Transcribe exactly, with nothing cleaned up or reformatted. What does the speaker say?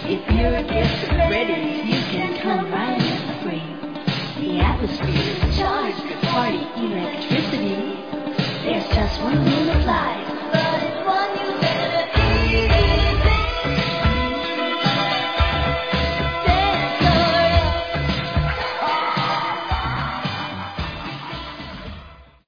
If your guests are ready, you can come right in free. The atmosphere is charged with party electricity. There's just one rule applies, but